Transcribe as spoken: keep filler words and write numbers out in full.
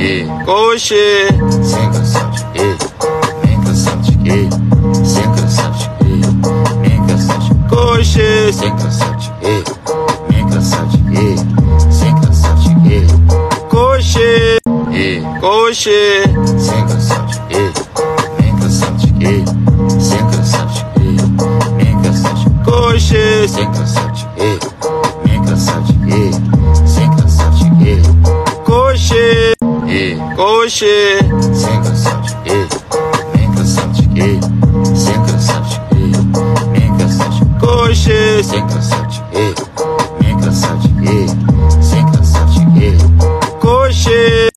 quê? Coxê. Sem cansar de quê? Nem cansar de quê? Sem cansar de quê? Nem cansar de coxê. Sem cansar de quê? Nem cansar de quê? Sem cansar de quê? Coxê. Coxê. Sem cansar de quê? Nem cansar de quê? Sem cansar de quê? Nem cansar de coxê. Sem cansar de quê? Nem cansar de quê? Sem cansar de quê? Coxê. Coxê. Sem cansar de quê? Nem cansar de quê? Sem cansar de quê? Nem cansar de coxê. Sem cansar